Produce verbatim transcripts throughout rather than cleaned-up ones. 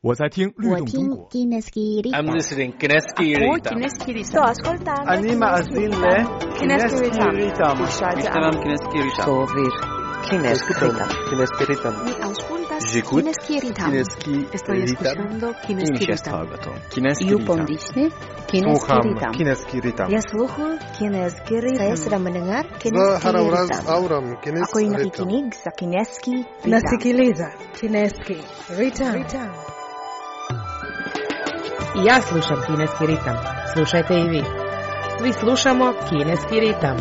我在听律动中国。 I'm listening Kineski Ritam. Sto ascoltando. Anima azille Kineski Ritam. Ishtaram Kineski Ritam. Sovir Kineski Ritam. Kineski Ritam. Mi auscultas J'écoute Kineski Ritam. Kineski Estoy escuchando Kineski Ritam. Kineski You Ritam. pondisne Kineski Sluham Ritam. Kineski Ritam. Ya sluhu Kineski Ritam. Saya sedang mendengar Za Kineski harawraz Ritam. auram Ako Kineski yung Ritam. nakikinig sa Kineski Ritam. Nasikiliza Kineski Ritam. I ja slušam Kineski ritam. Slušajte i vi. Svi slušamo Kineski ritam.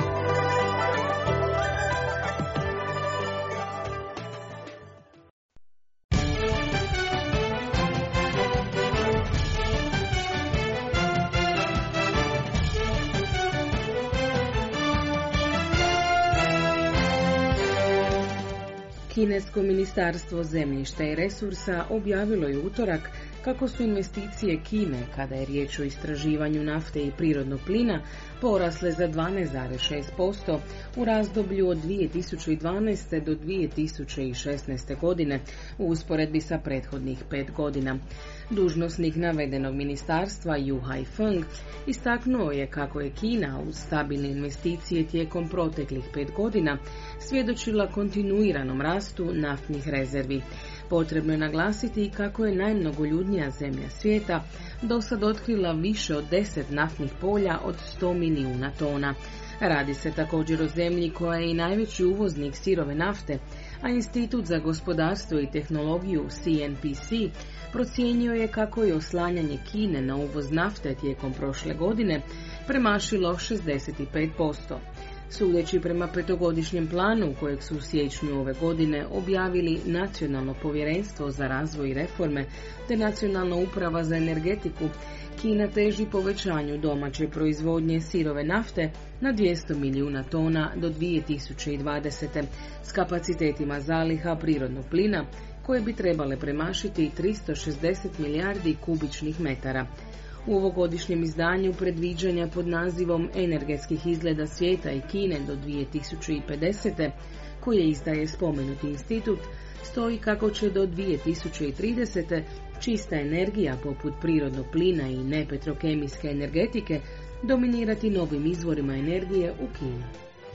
Kinesko ministarstvo zemljišta i resursa objavilo je utorak kako su investicije Kine, kada je riječ o istraživanju nafte i prirodnog plina, porasle za dvanaest zarez šest posto u razdoblju od dvije tisuće dvanaeste. do dvije tisuće šesnaeste. godine u usporedbi sa prethodnih pet godina. Dužnosnik navedenog ministarstva Yu Haifeng istaknuo je kako je Kina uz stabilne investicije tijekom proteklih pet godina svjedočila kontinuiranom rastu naftnih rezervi. Potrebno je naglasiti kako je najmnogoljudnija zemlja svijeta do sad otkrila više od deset naftnih polja od sto milijuna tona. Radi se također o zemlji koja je i najveći uvoznik sirove nafte, a Institut za gospodarstvo i tehnologiju C N P C procijenio je kako je oslanjanje Kine na uvoz nafte tijekom prošle godine premašilo šezdeset pet posto. Sudeći prema petogodišnjem planu kojeg su u siječnju ove godine objavili Nacionalno povjerenstvo za razvoj i reforme te Nacionalna uprava za energetiku, Kina teži povećanju domaće proizvodnje sirove nafte na dvjesto milijuna tona do dvije tisuće dvadesete. s kapacitetima zaliha prirodnog plina koje bi trebale premašiti tristo šezdeset milijardi kubičnih metara. U ovogodišnjem izdanju predviđanja pod nazivom Energetskih izgleda svijeta i Kine do dvije tisuće pedesete, koje izdaje spomenuti institut, stoji kako će do dvije tisuće tridesete. čista energija poput prirodnog plina i nepetrokemijske energetike dominirati novim izvorima energije u Kini.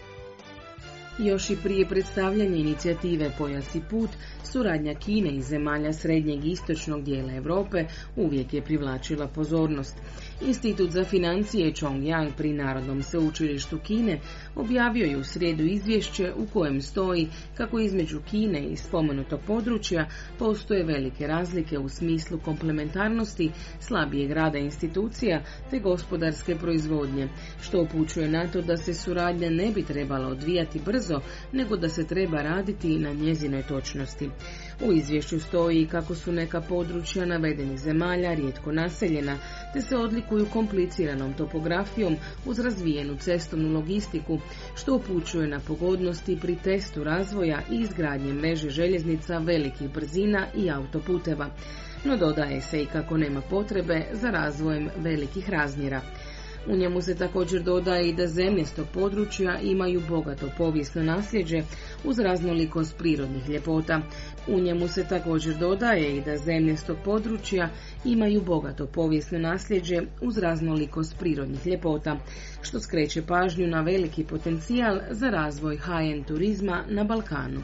Još i prije predstavljanja inicijative Pojas i put, suradnja Kine i zemalja srednjeg i istočnog dijela Europe uvijek je privlačila pozornost. Institut za financije Chongyang pri Narodnom sveučilištu Kine objavio je u srijedu izvješće u kojem stoji kako između Kine i spomenutog područja postoje velike razlike u smislu komplementarnosti, slabijeg rada institucija te gospodarske proizvodnje, što upućuje na to da se suradnja ne bi trebala odvijati brzo, nego da se treba raditi na njezinoj točnosti. U izvješću stoji kako su neka područja navedenih zemalja rijetko naseljena, te se odlikuju kompliciranom topografijom uz razvijenu cestovnu logistiku, što upućuje na pogodnosti pri testu razvoja i izgradnje mreže željeznica velikih brzina i autoputeva. No dodaje se i kako nema potrebe za razvojem velikih razmjera. U njemu se također dodaje i da zemlje s tog područja imaju bogato povijesno nasljeđe uz raznolikost prirodnih ljepota. U njemu se također dodaje i da zemlje s tog područja imaju bogato povijesno nasljeđe uz raznolikost prirodnih ljepota, što skreće pažnju na veliki potencijal za razvoj high-end turizma na Balkanu.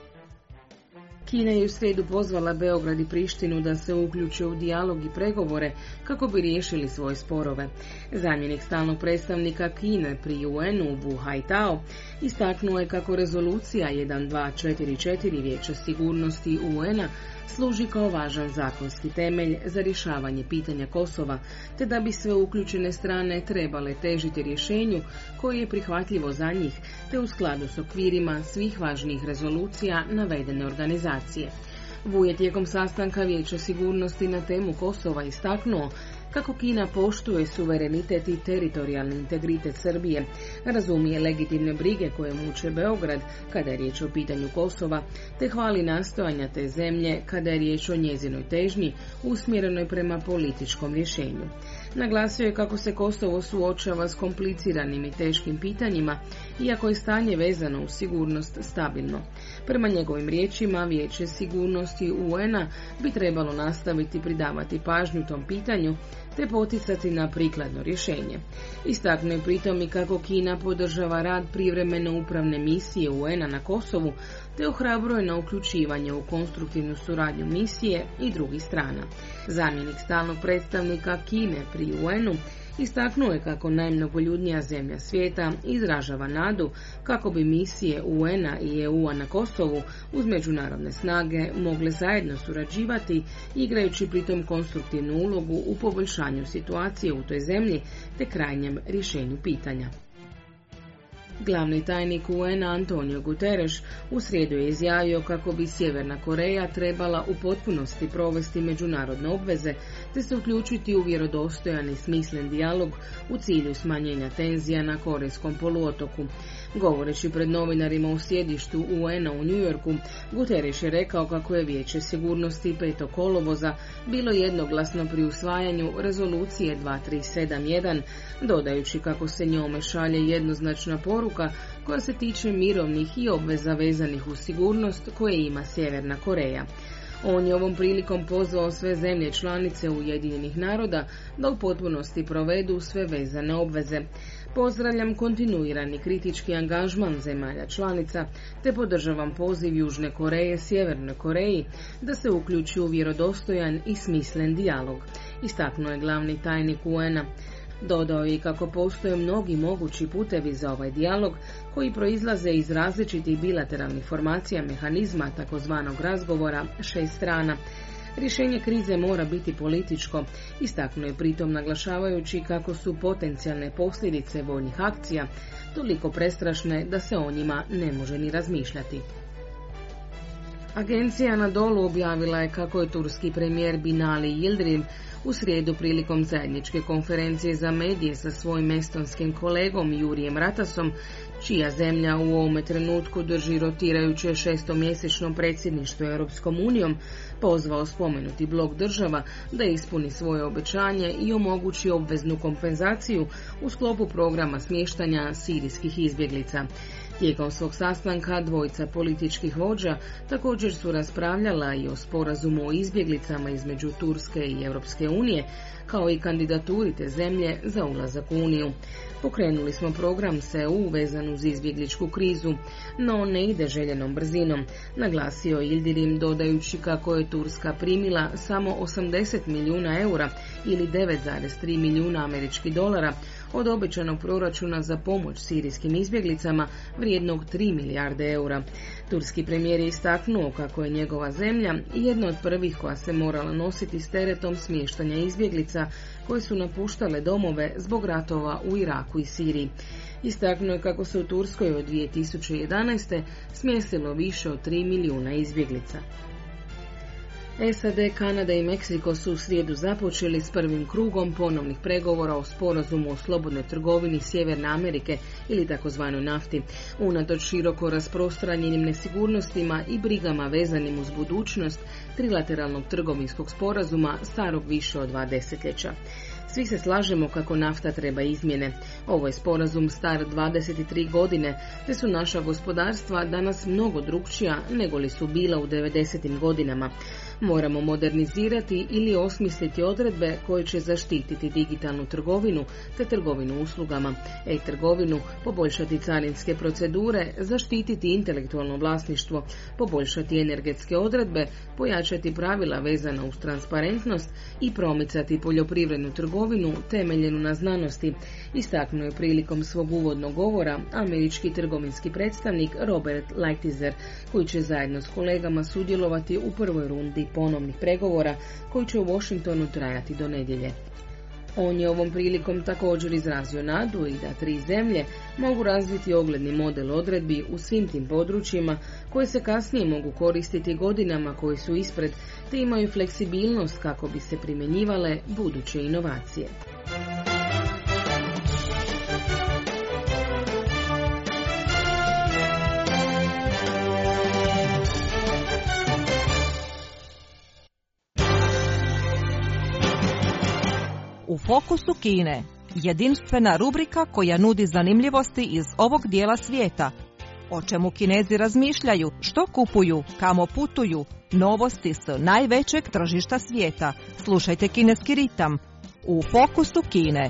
Kina je u srijedu pozvala Beograd i Prištinu da se uključe u dijalog i pregovore kako bi riješili svoje sporove. Zamjenik stalnog predstavnika Kine pri U N-u Wu Haitao istaknuo je kako rezolucija jedan dva četiri četiri Vijeća sigurnosti U N-a služi kao važan zakonski temelj za rješavanje pitanja Kosova, te da bi sve uključene strane trebale težiti rješenju koje je prihvatljivo za njih, te u skladu s okvirima svih važnijih rezolucija navedene organizacije. Wu je tijekom sastanka Vijeća sigurnosti na temu Kosova istaknuo kako Kina poštuje suverenitet i teritorijalni integritet Srbije, razumije legitimne brige koje muče Beograd kada je riječ o pitanju Kosova, te hvali nastojanja te zemlje kada je riječ o njezinoj težnji usmjerenoj prema političkom rješenju. Naglasio je kako se Kosovo suočava s kompliciranim i teškim pitanjima, iako je stanje vezano uz sigurnost stabilno. Prema njegovim riječima, Vijeće sigurnosti U N-a bi trebalo nastaviti pridavati pažnju tom pitanju, te poticati na prikladno rješenje. Istaknuo je pritom i kako Kina podržava rad privremeno upravne misije U N-a na Kosovu, te ohrabruje na uključivanje u konstruktivnu suradnju misije i drugih strana. Zamjenik stalnog predstavnika Kine pri U N-u istaknuo je kako najmnogoljudnija zemlja svijeta izražava nadu kako bi misije U N-a i E U-a na Kosovu uz međunarodne snage mogle zajedno surađivati, igrajući pritom konstruktivnu ulogu u poboljšanju situacije u toj zemlji te krajnjem rješenju pitanja. Glavni tajnik U N-a Antonio Guterres u srijedu je izjavio kako bi Sjeverna Koreja trebala u potpunosti provesti međunarodne obveze te se uključiti u vjerodostojan i smislen dijalog u cilju smanjenja tenzija na Korejskom poluotoku. Govoreći pred novinarima u sjedištu U N-a u New Yorku, Guterres je rekao kako je Vijeće sigurnosti petog kolovoza bilo jednoglasno pri usvajanju rezolucije dva tri sedam jedan, dodajući kako se njome šalje jednoznačna poruka koja se tiče mirovnih i obveza vezanih uz sigurnost koje ima Sjeverna Koreja. On je ovom prilikom pozvao sve zemlje članice Ujedinjenih naroda da u potpunosti provedu sve vezane obveze. Pozdravljam kontinuirani kritički angažman zemalja članica, te podržavam poziv Južne Koreje Sjevernoj Koreji da se uključi u vjerodostojan i smislen dijalog, istaknuo je glavni tajnik U N-a. Dodao je kako postoje mnogi mogući putevi za ovaj dijalog koji proizlaze iz različitih bilateralnih formacija mehanizma takozvanog razgovora šest strana. Rješenje krize mora biti političko, istaknuo je pritom naglašavajući kako su potencijalne posljedice vojnih akcija toliko prestrašne da se o njima ne može ni razmišljati. Agencija Anadolu objavila je kako je turski premijer Binali Yildirim u srijedu prilikom zajedničke konferencije za medije sa svojim estonskim kolegom Jurijem Ratasom, čija zemlja u ovome trenutku drži rotirajuće šestomjesečno predsjedništvo Europskom unijom, pozvao spomenuti blok država da ispuni svoje obećanje i omogući obveznu kompenzaciju u sklopu programa smještanja sirijskih izbjeglica. Tijekom svog sastanka dvojica političkih vođa također su raspravljala i o sporazumu o izbjeglicama između Turske i Europske unije, kao i kandidaturi te zemlje za ulazak u Uniju. Pokrenuli smo program S E U vezan uz izbjegličku krizu, no on ne ide željenom brzinom, naglasio Yildirim dodajući kako je Turska primila samo osamdeset milijuna eura ili devet zarez tri milijuna američkih dolara od obećanog proračuna za pomoć sirijskim izbjeglicama vrijednog tri milijarde eura. Turski premijer je istaknuo kako je njegova zemlja jedna od prvih koja se morala nositi s teretom smještanja izbjeglica koje su napuštale domove zbog ratova u Iraku i Siriji. Istaknuo je kako se u Turskoj od dvije tisuće jedanaeste smjestilo više od tri milijuna izbjeglica. S A D, Kanada i Meksiko su u srijedu započeli s prvim krugom ponovnih pregovora o sporazumu o slobodnoj trgovini Sjeverne Amerike ili takozvanoj nafti. Unatoč široko rasprostranjenim nesigurnostima i brigama vezanim uz budućnost trilateralnog trgovinskog sporazuma starog više od dva desetljeća. Svi se slažemo kako nafta treba izmjene. Ovo je sporazum star dvadeset tri godine, te su naša gospodarstva danas mnogo drukčija nego li su bila u devedesetim godinama. Moramo modernizirati ili osmisliti odredbe koje će zaštititi digitalnu trgovinu te trgovinu uslugama, e-trgovinu, poboljšati carinske procedure, zaštititi intelektualno vlasništvo, poboljšati energetske odredbe, pojačati pravila vezana uz transparentnost i promicati poljoprivrednu trgovinu temeljenu na znanosti, istaknuo je prilikom svog uvodnog govora američki trgovinski predstavnik Robert Lighthizer, koji će zajedno s kolegama sudjelovati u prvoj rundi ponovnih pregovora koji će u Washingtonu trajati do nedjelje. On je ovom prilikom također izrazio nadu i da tri zemlje mogu razviti ogledni model odredbi u svim tim područjima koje se kasnije mogu koristiti godinama koji su ispred te imaju fleksibilnost kako bi se primjenjivale buduće inovacije. U fokusu Kine, jedinstvena rubrika koja nudi zanimljivosti iz ovog dijela svijeta. O čemu Kinezi razmišljaju, što kupuju, kamo putuju, novosti s najvećeg tržišta svijeta. Slušajte Kineski ritam u fokusu Kine.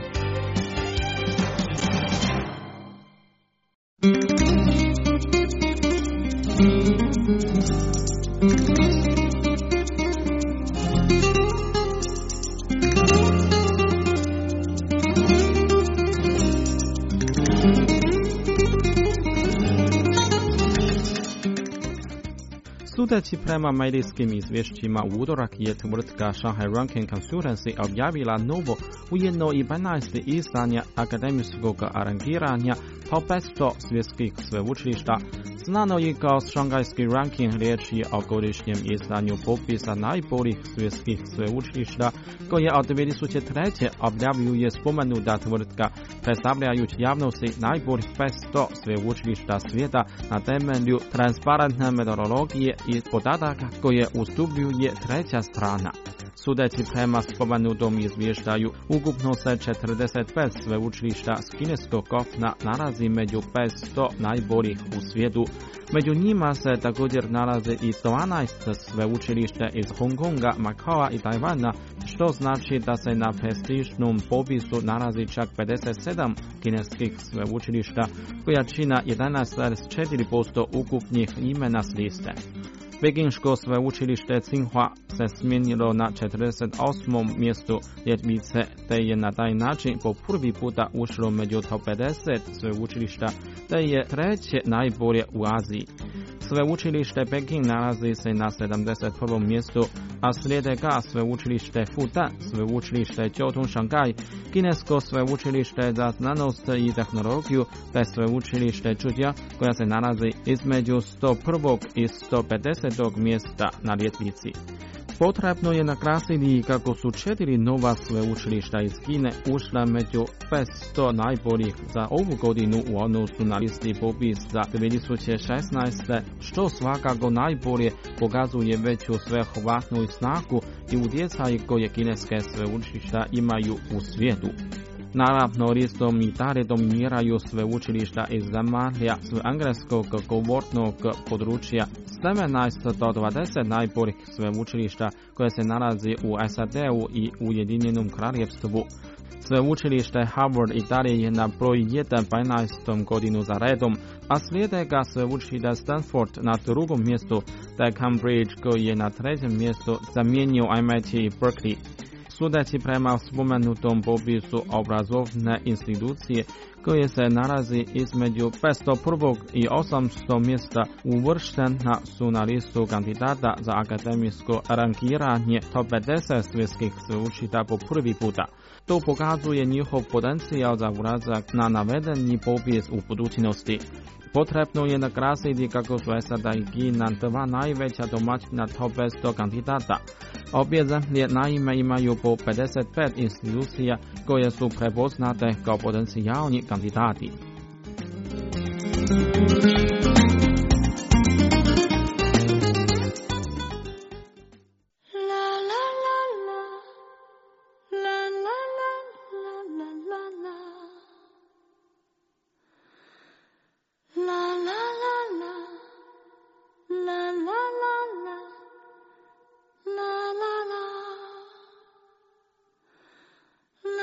Sudeći prema medijskim izvješćima, u utorak je tvrtka Shanghai Ranking Consultancy objavila novo, ujedno i petnaesto izdanje akademijskog rangiranja top petsto svjetskih sveučilišta. Znano je kao šanghajski ranking, riječ je o godišnjem izdanju popisa najboljih svjetskih sveučilišta, koje od dvije tisuće treće objavljuje spomenuta tvrtka, predstavljajući javnosti najboljih petsto sveučilišta svijeta na temelju transparentne metodologije i podataka koje ustupljuje treća strana. Sudeći prema spomenutom izvještaju, ukupno se četrdeset pet sveučilišta s kineskog kopna nalazi među petsto najboljih u svijetu. Među njima se također nalazi i dvanaest sveučilišta iz Hong Konga, Makaoa i Tajvana, što znači da se na prestižnom popisu nalazi čak pedeset sedam kineskih sveučilišta, koja čina jedanaest zarez četiri posto ukupnih imena s liste. Pekinško sveučilište Tsinghua se smijenilo na četrdeset osmom mjestu ljestvice, te je na taj način po prvi puta ušlo među top pedeset sveučilišta, te je treće najbolje u Aziji. Sveučilište Peking nalazi se na sedamdeset prvom mjestu, a slijede ga sveučilište Fudan, sveučilište Jiaotong Shanghai, kinesko sveučilište za znanost i tehnologiju, te sveučilište Zhejiang, koja se nalazi između sto prvog i sto pedesetog mjesta na ljestvici. Potrebno je naglasiti kako su četiri nova sveučilišta iz Kine ušla među petsto najboljih za ovu godinu u odnosu na listi popis za dvije tisuće šesnaeste, što svakako najbolje pokazuje veću sveobuhvatnu snagu i utjecaj koje kineske sveučilišta imaju u svijetu. Naravno, listom i dalje dominiraju sveučilišta iz zemalja s engleskog govornog područja, sedamnaest do dvadeset najboljih sveučilišta koje se nalazi u S A D-u i Ujedinjenom kraljevstvu. Sveučilište Harvard i dalje je na broj jedan petnaestom godinu za redom, a slijede ga sveučilište Stanford na drugom mjestu, te Cambridge koji je na trećem mjestu zamijenio M I T i Berkeley. Sudeći prema spomenutom popisu obrazovne institucije koje se nalazi između petsto prvog i osamsto mjesta, uvrštena su na listu kandidata za akademijsko rangiranje top pedeset svjetskih sveučilišta po prvi puta. To pokazuje njihov potencijal za ulazak na navedeni popis u budućnosti. Potrebno je naglasiti kako su S A D i Kina dva najveća domaćina top petsto kandidata. Obje zemlje naime imaju po pedeset pet institucija koje su prepoznate kao potencijalni kandidati.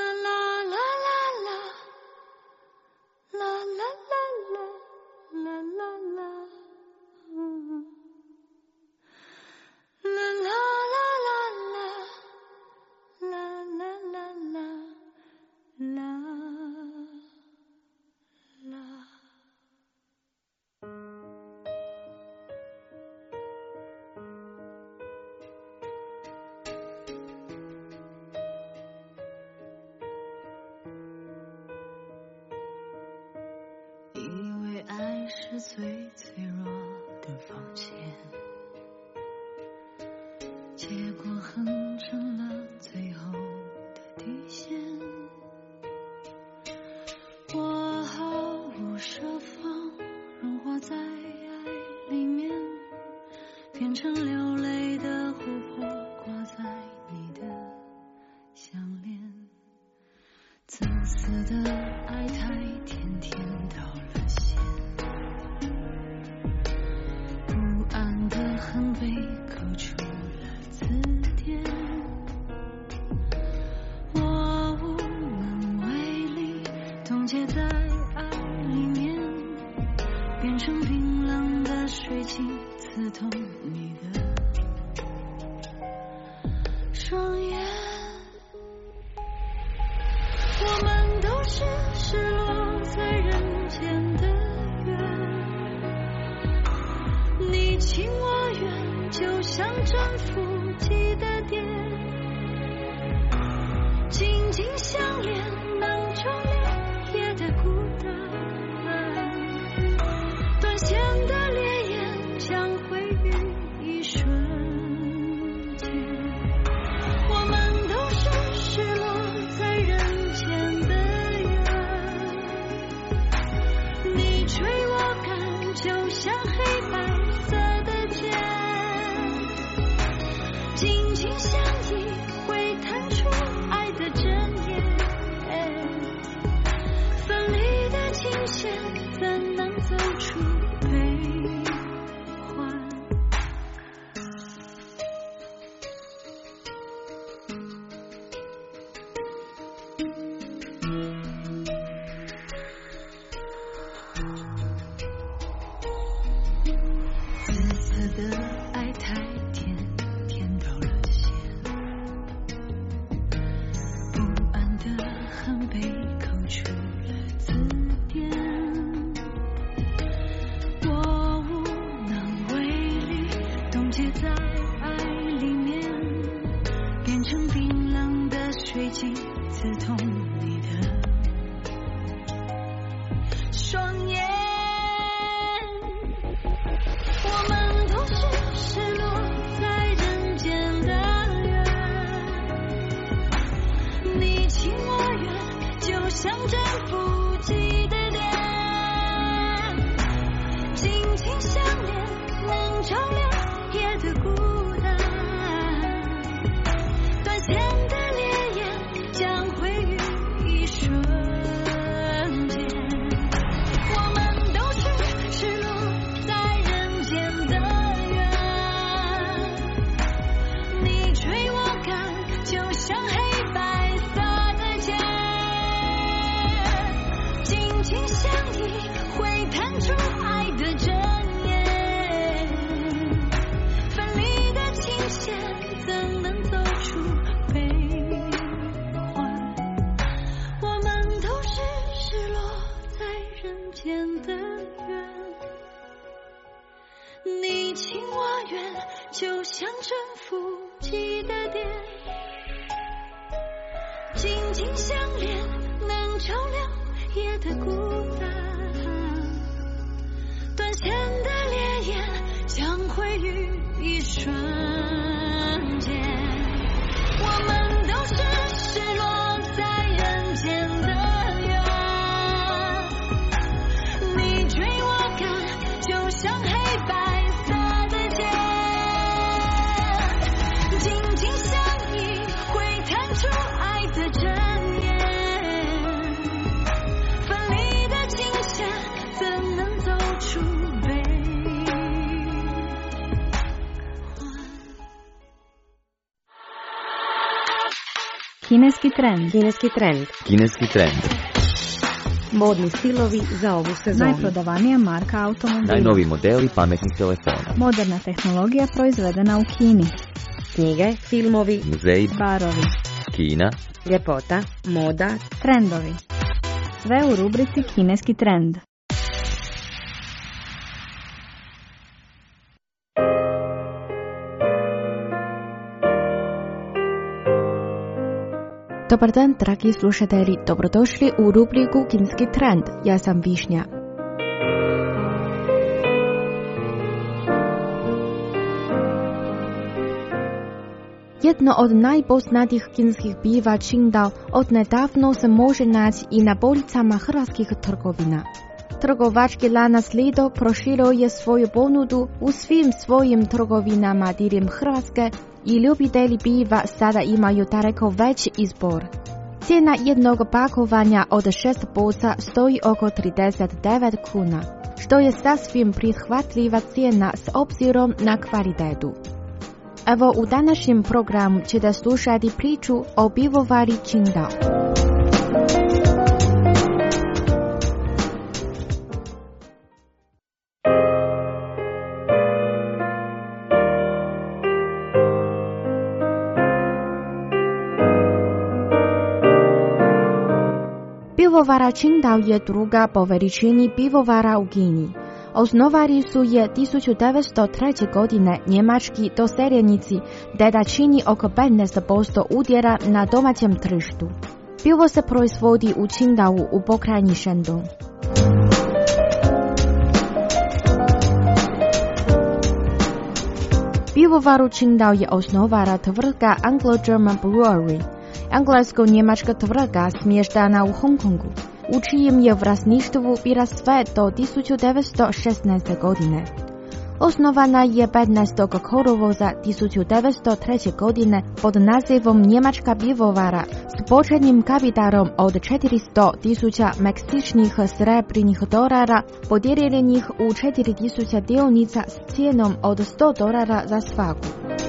La la 最脆弱的防线，结果哼成了最后的底线。我毫无设防，融化在爱里面，变成流泪的琥珀，挂在你的项链。紫色的爱太甜，甜到了线，不安的恨被扣出了字典。我无能为力，冻结在爱里面，变成冰冷的水晶，刺痛你的双眼。我们都是失落在人间的缘，你情我愿，就像征服记的点，紧紧相连，能照亮夜的孤单，断线的烈焰将毁于一瞬间。我们都是失落在人间的缘，你追我赶，就像黑白色的剑，紧紧相依会弹出爱的针眼，分离的琴弦怎能走出悲欢。紫色的爱太甜，甜到了线，不安的恨被扣出了字典。我无能为力，冻结在爱里面，变成冰冷的水晶，刺痛你的双眼。我们都是失落在人间的缘，你情我愿，就像征服记的点，紧紧相连，能照亮夜的孤单，断线的烈焰将毁于一瞬间。我们都是失落在人间的缘，你追我赶，就像黑白色的剑，紧紧相依会弹出爱的针眼，分离的琴弦怎能走出悲欢。我们都是失落在人间的缘，你情我愿，就像征服记的点，紧紧相连，能照亮夜的孤单，断线的烈焰将毁于一瞬间。我们都是失落在人间的缘，你追我赶，就像黑白色的剑，紧紧相依会弹出爱的针眼，分离的琴弦怎能走出悲欢。 Kineski trend. Kineski trend. Kineski trend. Modni stilovi za ovu sezonu. Najprodavanija marka automobila. Najnoviji modeli pametnih telefona. Moderna tehnologija proizvedena u Kini. Knjige, filmovi, Muzeji, Barovi. Kina, ljepota, moda, Trendovi. Sve u rubrici Kineski trend. Dobar dan, dragi slušatelji, dobrodošli u rubriku Kineski trend. Ja sam Višnja. Jedno od najpoznatijih kineskih piva Qingdao odnedavno se može naći i na policama hrvatskih trgovina. Trgovački lanac Lidl proširio je svoju ponudu u svim svojim trgovinama diljem Hrvatske i ljubitelji piva sada imaju daleko veći izbor. Cijena jednog pakovanja od šest boca stoji oko trideset devet kuna, što je sasvim prihvatljiva cijena s obzirom na kvalitetu. Evo u današnjem programu ćete slušati priču o pivovari Qingdao. Pivovara Qingdao je druga po veličini pivovara u Kini. Osnovali su je tisuću devetsto treće. godine njemački doseljenici, te da čini oko petnaest posto udjela na domaćem tržištu. Pivo se proizvodi u Qingdao u pokrajini Shandong. Pivovaru Qingdao je osnovala tvrtka Anglo-German Brewery, englesko-njemačka tvrtka smještena u Hong Kongu, u čijem je vlasništvu bila sve do tisuću devetsto šesnaeste. godine. Osnovana je petnaestog kolovoza tisuću devetsto treće. godine pod nazivom Njemačka pivovara s početnim kapitalom od četiristo tisuća meksičnih srebrnih dolara podijeljenih u četiri tisuće dionica s cijenom od sto dolara za svaku.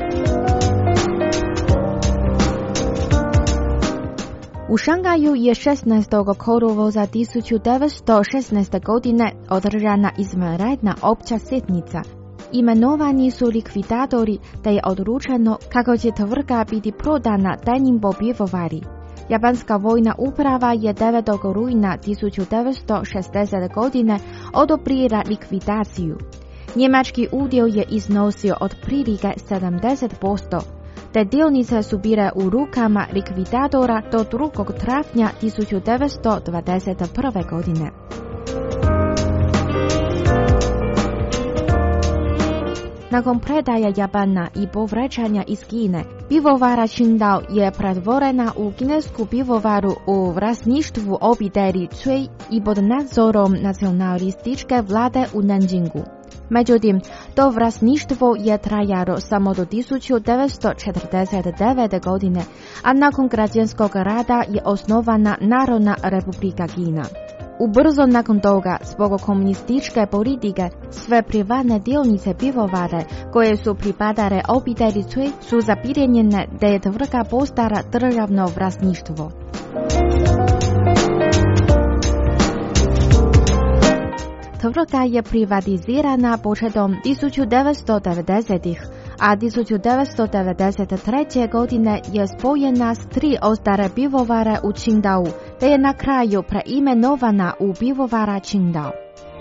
U Šangaju je šesnaestog kolovoza tisuću devetsto šesnaeste. godine održana izvanredna opća sjednica. Imenovani su likvidatori, te je odlučeno kako će tvrtka biti prodana tajnim po pivovari. Japanska vojna uprava je devetog rujna tisuću devetsto šezdesete. godine odobrila likvidaciju. Njemački udio je iznosio otprilike sedamdeset posto. Te dionice su bile u rukama likvidatora do drugog travnja tisuću devetsto dvadeset prve. godine. Nakon predaje Japana i povraćanja iz Kine, pivovara Qingdao je pretvorena u kinesku pivovaru u vlasništvu obitelji Cui i pod nadzorom nacionalističke vlade u Nanjingu. Međutim, to vlasništvo je trajalo samo do tisuću devetsto četrdeset devete. godine, a nakon građanskog rata je osnovana Narodna Republika Kina. Ubrzo nakon toga, zbog komunističke politike, sve privatne dionice pivovare koje su pripadale obitelji Cui su zabilježene da je tvrtka postala državno vlasništvo. Tvrtka je privatizirana početkom tisuću devetsto devedesetih. a tisuću devetsto devedeset treće. godine je spojena s tri ostale pivovare u Qingdao, te je na kraju preimenovana u pivovara Qingdao.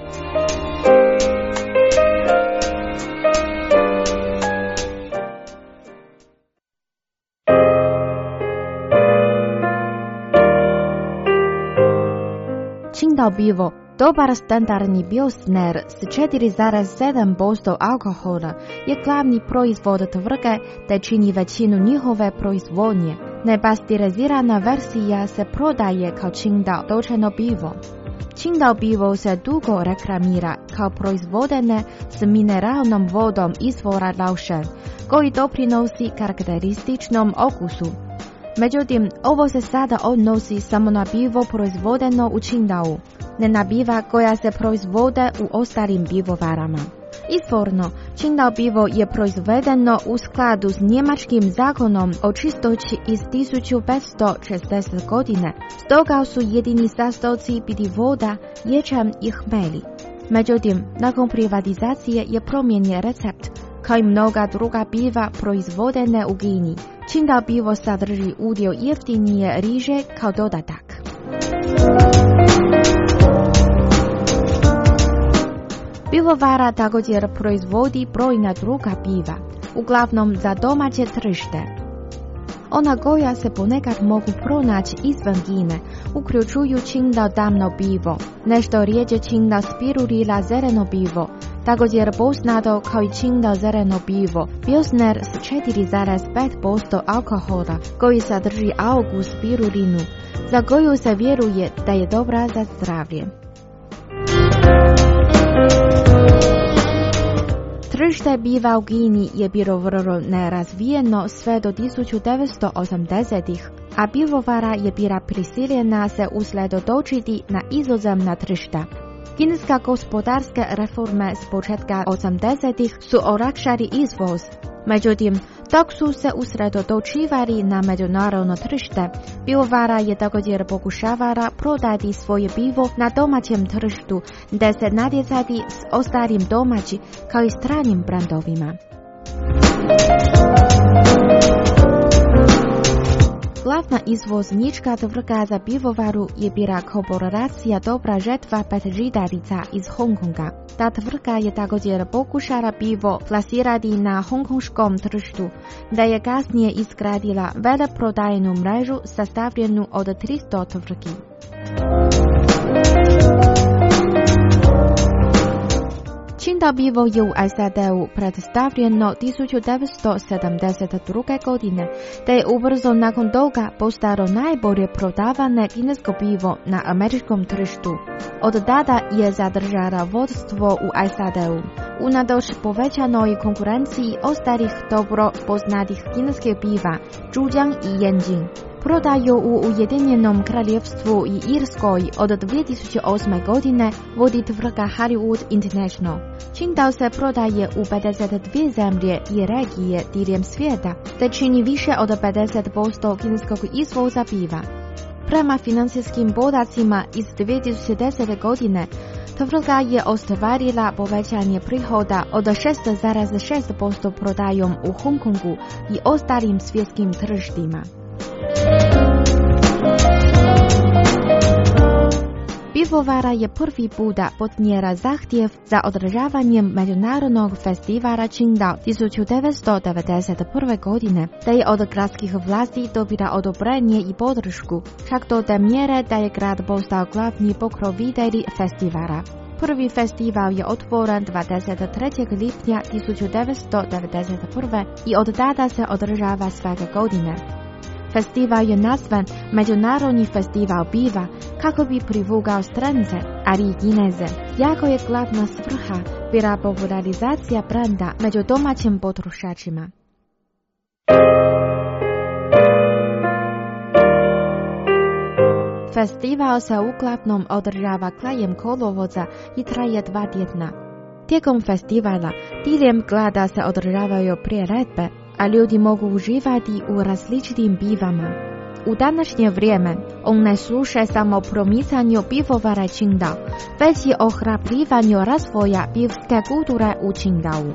Qingdao pivo, dobar standardni Pilsner s četiri zarez sedam posto alkohola, je glavni proizvod tvrtke te čini većinu njihove proizvodnje. Nepasteurizirana verzija se prodaje kao Qingdao točeno pivo. Qingdao pivo se dugo reklamira kao proizvodene s mineralnom vodom izvora Laoshan, koji doprinosi karakterističnom okusu. Međutim, ovo se sada odnosi samo na pivo proizvodeno u Qingdao, ne na piva koja se proizvode u ostalim pivovarama. Izvorno, Qingdao pivo je proizvedeno u skladu s njemačkim zakonom o čistoći iz tisuću petsto šezdesete. godine, stoga su jedini sastojci bili voda, ječam i hmelj. Međutim, nakon privatizacije je promijenjen recept, kao i mnoga druga piva proizvodene u Kini. Qingdao pivo sadrži udio jeftinije riže kao dodatak. Pivovara također proizvodi brojna druga piva, uglavnom za domaće tržište. Ona koja se ponekad mogu pronaći izvan Kine, uključuju Qingdao tamno pivo, nešto rijeđe Qingdao spirulina zeleno pivo, Također poznato kao i Qingdao zeleno pivo, Pilsner s četiri zarez pet posto alkohola koji sadrži august-spirulinu, za koju se vjeruje da je dobra za zdravlje. Tržište piva u Kini je bilo vrlo nerazvijeno sve do tisuću devetsto osamdesetih, a pivovara je bila prisiljena se usredotočiti na inozemna tržišta. Kineska gospodarske reforme s početka osamdesetih su olakšali izvoz. Međutim, dok su se usredotočivali na međunarodno tržište, pivovara je također pokušavala prodati svoje pivo na domaćem tržištu, da se natjecati s ostalim domaćim kao i stranim brandovima. Glavna izvoznička tvrtka za pivovaru je bila korporacija Dobra žetva pet žitarica iz Hong Konga. Ta tvrtka je također pokušala pivo plasirati na hongkonškom tržištu, da je kasnije izgradila veleprodajnu mrežu sastavljenu od tristo tvrtki. Qingdao pivo je u S A D-u predstavljeno tisuću devetsto sedamdeset druge. godine, te je ubrzo nakon toga postalo najbolje prodavane kinesko pivo na američkom tržištu. Od tada je zadržala vodstvo u S A D-u. Unatoč povećanoj konkurenciji ostalih dobro poznatih kineskih piva, Zhujiang i Yanjing, prodaju u Ujedinjenom kraljevstvu i Irskoj od dvije tisuće osme. godine vodi tvrtka Hollywood International. Qingdao se prodaje u pedeset dvije zemlje i regije diljem svijeta, te čini više od pedeset posto kineskog izvoza piva. Prema financijskim podacima iz dvije tisuće desete. godine, tvrtka je ostvarila povećanje prihoda od šest zarez šest posto prodajom u Hong Kongu i ostalim svjetskim tržištima. Pivovara je prvi puta podnijela zahtjev za održavanjem međunarodnog festivala Qingdao tisuću devetsto devedeset prve. godine, te je od gradskih vlasti dobila odobrenje i podršku, čak do te mjere da je grad postao glavni pokrovitelj festivala. Prvi festival je otvoren dvadeset trećeg lipnja tisuću devetsto devedeset prve. i od tada se održava svake godine. Festival je nazvan Međunarodni festival piva kako bi privukao strance, ali i Kineze. Jako je glavna svrha bila popularizacija brenda među domaćim potrošačima. Festival se uglavnom održava krajem kolovoza i traje dva tjedna. Tijekom festivala diljem grada se održavaju priredbe, a ljudi mogu uživati u različitim pivama. U današnje vrijeme on ne sluša samo promicanju pivovara Qingdao, već i ohrabrivanju razvoja pivske kulture u Qingdao.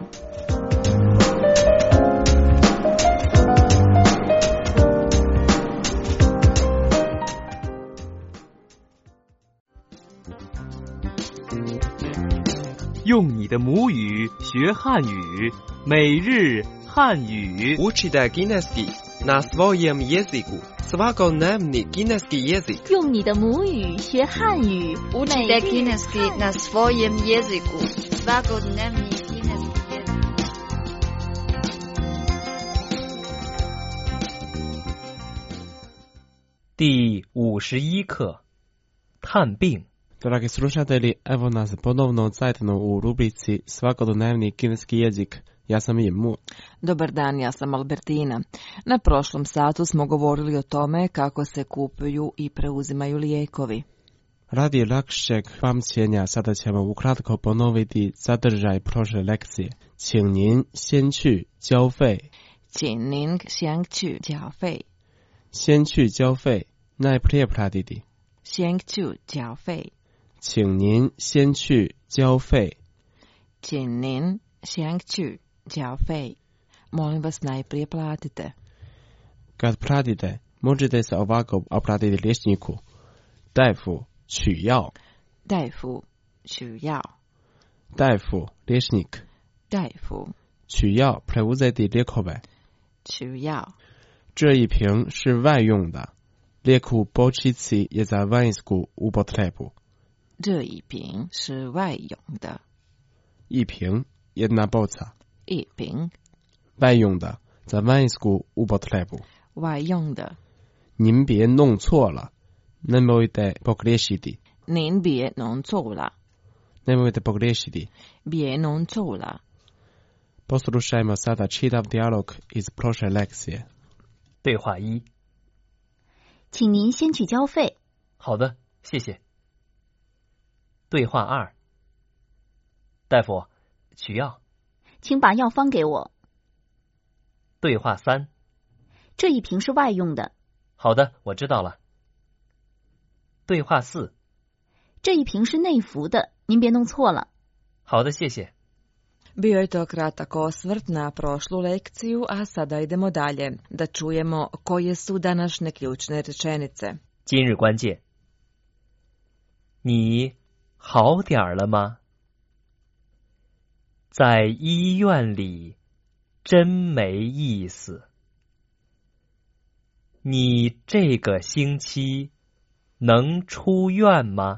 用你的母语学汉语，每日汉语。 Učite kineski na svojem jeziku. Svakodnevni kineski jezik. 用你的母语学汉语， Učite kineski na svojem jeziku. Svakodnevni kineski jezik. 第五十一课，探病。 Dragi slušatelji, evo nas ponovno zajedno u rubrici Svakodnevni kineski jezik. Ja sam Imu. Dobar dan, ja sam Albertina. Na prošlom satu smo govorili o tome kako se kupuju i preuzimaju lijekovi. Radi lakšeg pamćenja sada ćemo ukratko ponoviti sadržaj prošle lekcije. 请您先去交费。 请您先去缴费。 先去交费 najprije platiti. 先去缴费。 请您先去交费。 请您先去缴费. Molim vas najprije platite. Kad platite, možete se ovako obratiti liječniku. 大夫取药。 大夫取药。 大夫 liječnik. 大夫取药 preuzeti lijekove. 取药。 这一瓶是外用的。Lijeku bočici je za vanjsku upotrebu. 这一瓶是外用的。 一瓶 jedna boca. 一瓶外用的 za vanjsku upotrebu. 外用的您别弄错了 nemojte pogriješiti. 您别弄错了 nemojte pogriješiti. 别弄错了 Poslušajmo sada čitav dijalog iz prošle lekcije. 对话一， 请您先去交费。 好的，谢谢。对话二，大夫，取药。 请把药方给我。 对话三， 这一瓶是外用的。 好的，我知道了。对话四， 这一瓶是内服的，您别弄错了。 好的，谢谢。 Bio je to kratak osvrt na prošlu lekciju, a sada idemo dalje, da čujemo koje su današnje ključne rečenice. 今日关键，你好点儿了吗？在医院里真没意思。你这个星期能出院吗？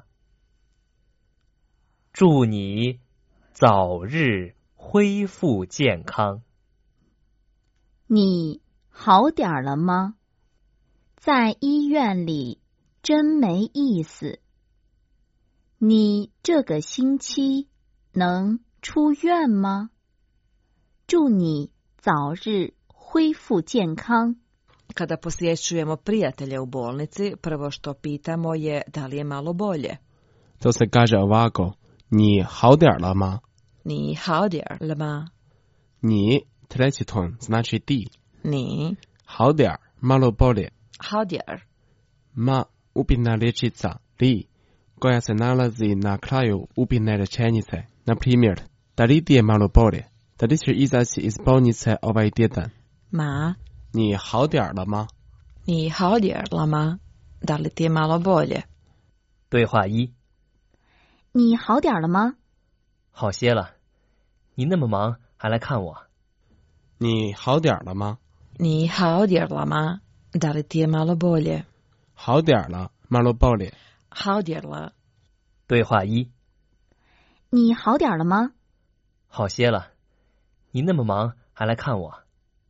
祝你早日恢复健康。 你好点儿了吗？在医院里真没意思。你这个星期能出院吗？祝你早日恢复健康。 Kada posjećujemo prijatelje u bolnici, prvo što pitamo je da li je malo bolje. To se kaže ovako, 你好点儿了吗？ 你好点儿了吗？ 你 treći ton znači ti. 你好点儿 malo bolje. 好点儿 Ma upitna rječica li koja se nalazi na kraju upitne rečenice. Na primjer, da li ti je malo bolje? Da li ćeš izaći iz bolnice ovaj tjedan? Ma 你好点儿了吗？ 你好点儿了吗？ Da li ti je malo bolje? 对话一， 你好点儿了吗？ 好些了。你那么忙还来看我。 你好点儿了吗？ 你好点儿了吗？ Da li ti je malo bolje? 好点儿了 malo bolje. 好点儿了。 对话一， 你好点儿了吗？ 好些了。你那么忙还来看我。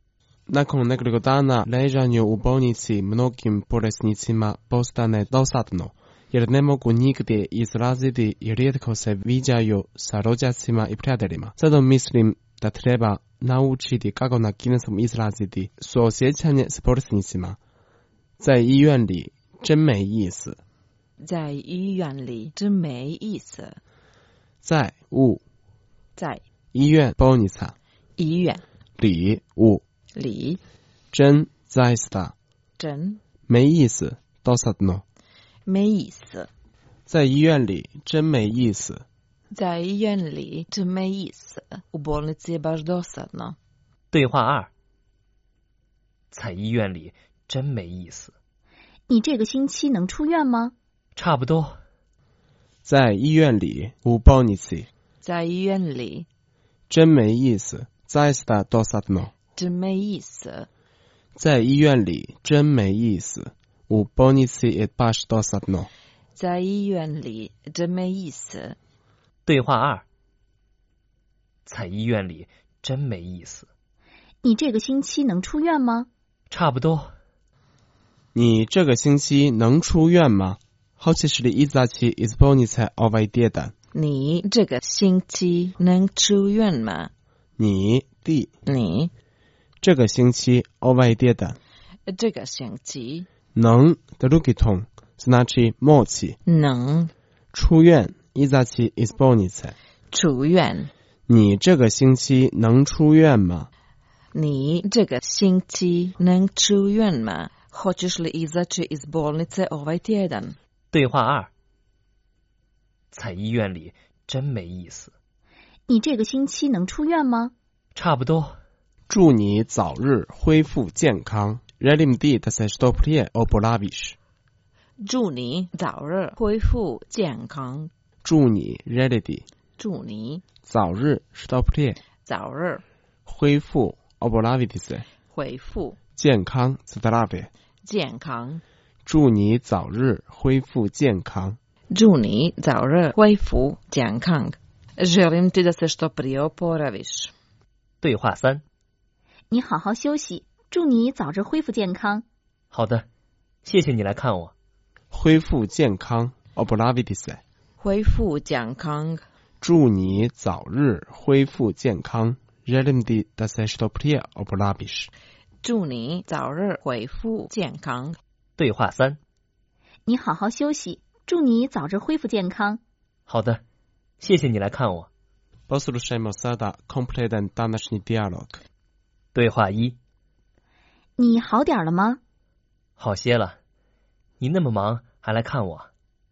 Nakon nekoliko dana ležanja u bolnici mnogim bolesnicima postane dosadno, jer ne mogu nigdje izraziti i rijetko se viđaju sa rođacima i prijateljima. Zato mislim da treba naučiti kako na kineskom izraziti suosjećanje s bolesnicima. 在医院里真没意思。 在医院里真没意思。 在物在医院 bolnica 医院里物里真 zaista 真没意思 dosadno 没意思。 在医院里真没意思。 在医院里真没意思。U bolnici je baš dosadno。 对话二，在医院里真没意思。 你这个星期能出院吗？ 差不多。 在医院里 u bolnici 在医院里真没意思 zaista dosadno 真没意思。 在医院里真没意思 u bolnici je baš dosadno 在医院里真没意思。 对话二，在医院里真没意思。 你这个星期能出院吗？ 差不多。 你这个星期能出院吗？ Hoćeš li izaći iz bolnice ovaj tjedan? 你这个星期能出院吗？ 你 ti 你这个星期 ovaj tjedan 这个星期能 drugi ton znači moći 能出院 izaći iz bolnice 出院。 你这个星期能出院吗？ 你这个星期能出院吗？ Hoćeš li izaći iz bolnice ovaj tjedan? 对话二，在医院里真没意思。 你这个星期能出院吗？ 差不多。 祝你早日恢复健康。Želim ti da se što prije oporaviš。 祝你早日恢复健康。 祝你 želiti 祝你早日 što prije 早日恢复 oporaviti se 恢复健康 zdravlje 健康。 祝你早日恢复健康。 祝你早日恢复健康。 Želim ti da se što prije oporaviš. 对话三。 你好好休息，祝你早日恢复健康。 好的，谢谢你来看我。 恢复健康 oporaviti se。 恢复健康。 祝你早日恢复健康。Želim ti da se što prije oporaviš。 祝你早日恢复健康。 对话三。 你好好休息，祝你早日恢复健康。 好的，谢谢你来看我。 Poslušajmo sada kompletan današnji dijalog。 对话一。 你好点了吗？ 好些了，你那么忙还来看我。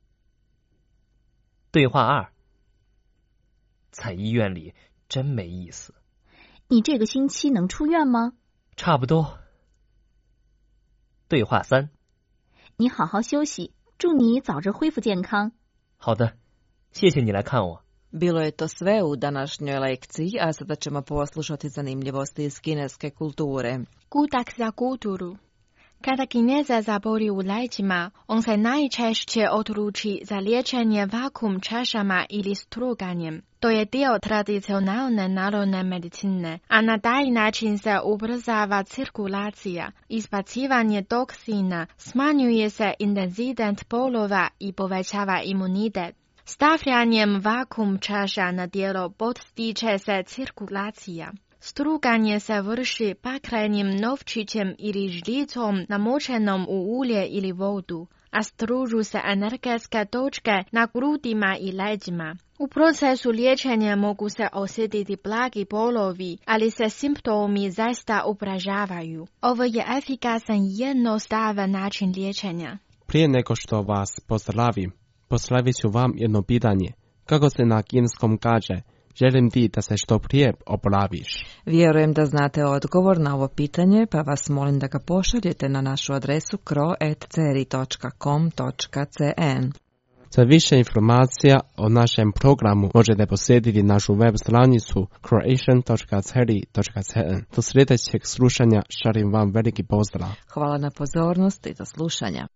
对话二。在医院里真没意思。 你这个星期能出院吗？ 差不多。对话三。 你好好休息，祝你早日恢复健康。 好的，谢谢你来看我。 Bilo je to sve u današnjoj lekciji, a sada ćemo poslušati zanimljivosti iz kineske kulture. Kutak za kulturu. Kada Kineza zaboli u leđima, on se najčešće odluči za liječenje vakum češama ili struganjem. To je dio tradicionalne narodne medicine, a na taj način se ubrzava cirkulacija, izbacivanje toksina, smanjuje se intenzitet bolova i povećava imunitet. Stavljanjem vakum čaša na tijelo podstiče se cirkulacija. Struganje se vrši paklenjem novčićem ili žlicom namočenom u ulje ili vodu, a stružu se energetske točke na grudima i leđima. U procesu liječenja mogu se osjetiti blagi bolovi, ali se simptomi zaista ublažavaju. Ovo je efikasan i jednostavan način liječenja. Prije nego što vas pozdravim, postavit ću vam jedno pitanje. Kako se na kineskom kaže? Želim ti da se što prije oporaviš. Vjerujem da znate odgovor na ovo pitanje, pa vas molim da ga pošaljete na našu adresu kro at ceri točka com točka cn. Za više informacija o našem programu možete posjetiti našu web stranicu croatian točka ceri točka cn. Do sljedećeg slušanja šaljem vam veliki pozdrav. Hvala na pozornost i do slušanja.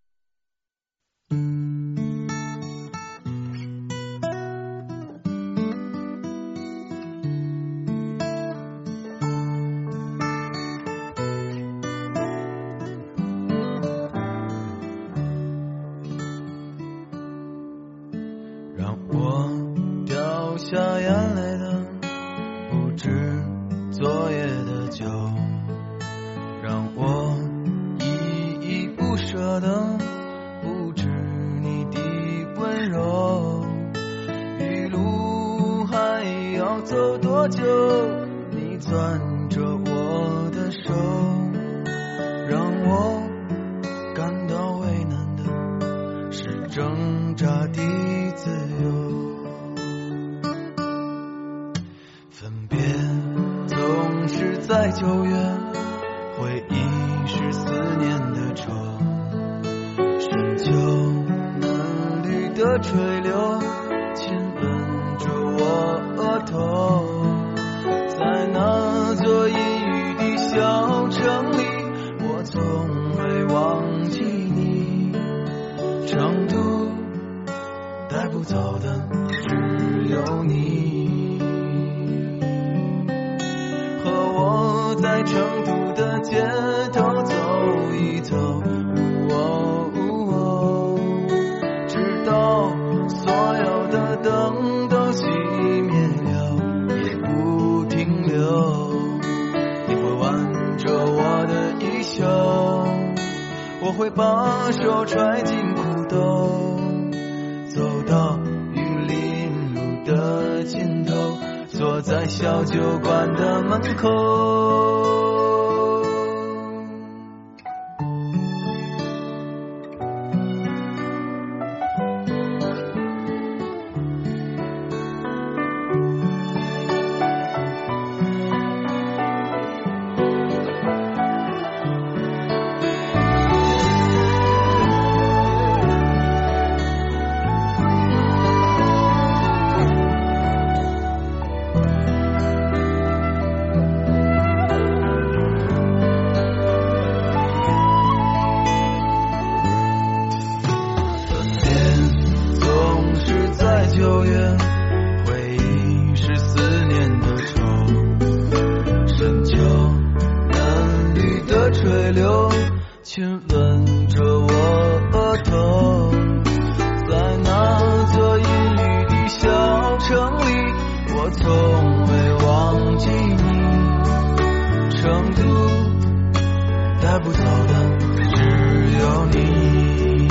着我额头，在那座阴雨的小城里，我从未忘记你。成都带不走的只有你，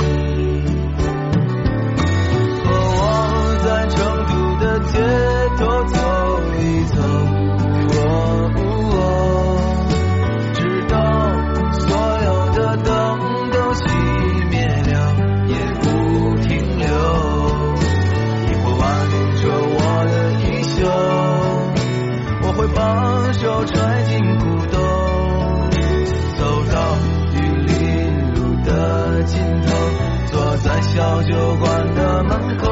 和我在成都的街头走一走，哦哦，直到所有的灯都熄灭了也不停留。你会挽着我的衣袖，我会把手揣进裤兜，走到玉林路的尽头，坐在小酒馆的门口。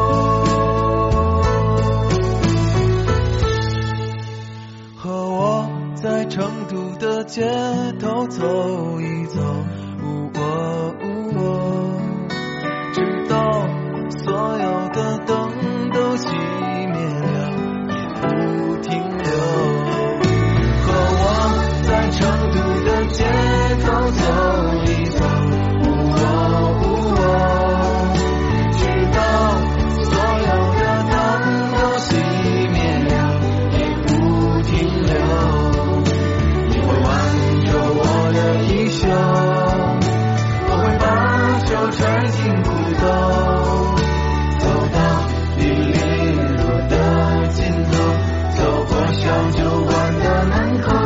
和我在成都的街头走一走，哦哦，直到所有的灯都熄灭了也不停留。和我在成都的街头走一走，哦哦，直到所有的灯都熄灭了也不停留。你会挽着我的衣袖，我会把手揣进裤兜，走到玉林路的尽头，走过小酒馆的门口。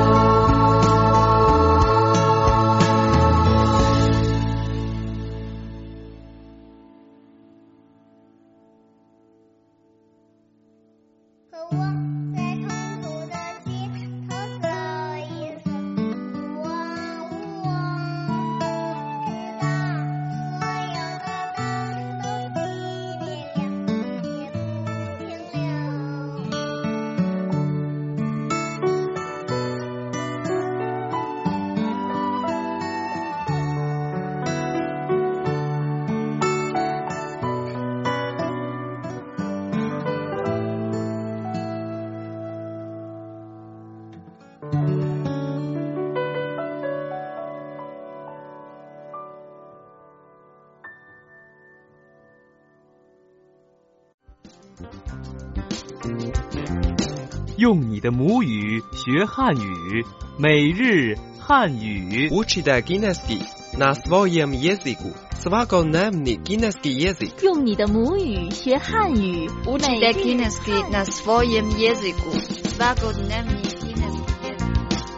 用你的母语学汉语，每日汉语。 Учите кінеський на своєму язику. Сваконемний кінеський язик. 用你的母语学汉语， Учите кінеський на своєму язику. Сваконемний кінеський язик.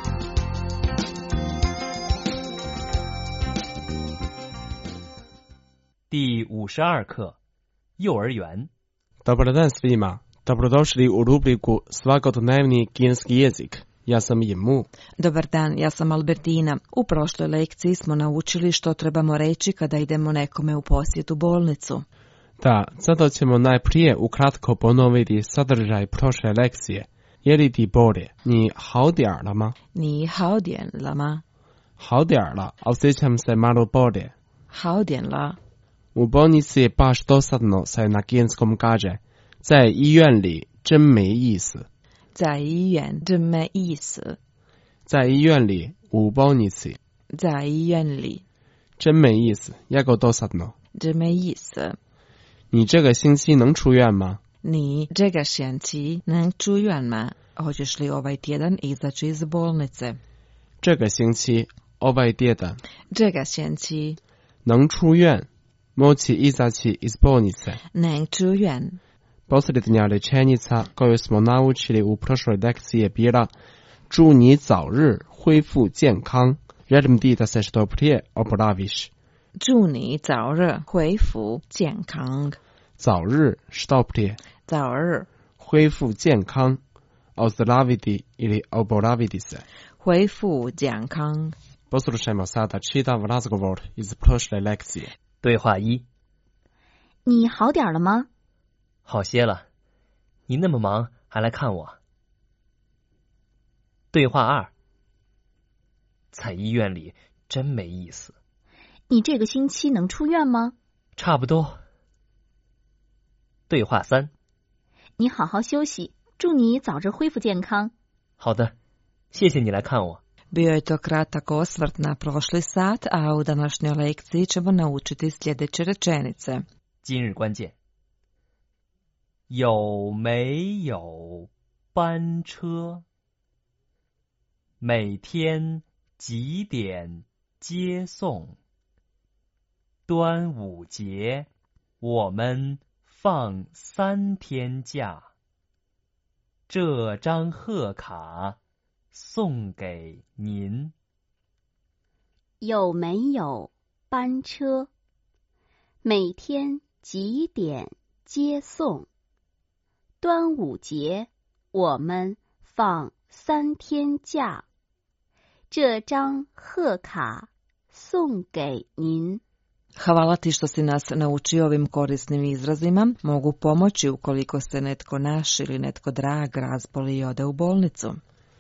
第五十二课，幼儿园。 Dobar dan svima. Dobrodošli u rubriku Svakodnevni kineski jezik. Ja sam Jemu. Dobar dan, ja sam Albertina. U prošloj lekciji smo naučili što trebamo reći kada idemo nekome u posjetu bolnicu. Da, zato ćemo najprije ukratko ponoviti sadržaj prošle lekcije. Je li ti bolje? Ni hao dian了吗? Ni hao dian了吗? Hao dian了, osjećam se malo bolje. Hao dian了. U bolnici je baš dosadno, se na kineskom kaže. 在医院里真没意思。 在医院真没意思。 在医院里无包你吃。 在医院里真没意思。Jako dosadno。 真没意思。 你这个星期能出院吗？ 你这个星期能出院吗？ Hoćeš li ovaj tjedan izaći iz bolnice? 这个星期 ovaj tjedan。 这个星期能出院 moći izaći iz bolnice。 能出院。 Posljednja rečenica koju smo naučili u prošloj lekciji je bila 祝你早日恢复健康。Želim ti da se što prije oporaviš. 祝你早日恢复健康。 早日 što prije. 早日恢复健康 ozdraviti ili oporaviti se. 恢复健康。 Poslušajmo sada čitav razgovor iz prošle lekcije. 对话一： 你好点了吗？ 好些了，你那么忙还来看我。对话二：在医院里真没意思。 你这个星期能出院吗？ 差不多。对话三： 你好好休息，祝你早日恢复健康。 好的，谢谢你来看我。 Bio je to kratak osvrt na prošli sat, a u današnjoj lekciji ćemo naučiti sljedeće rečenice. 今日关键有没有班车？每天几点接送？端午节我们放三天假，这张贺卡送给您。 有没有班车？每天几点接送？端午节我们放三天假，这张贺卡送给您。 Hvala ti što si nas naučio ovim korisnim izrazima. Mogu pomoći ukoliko se netko naš ili netko drag razboli i ode u bolnicu.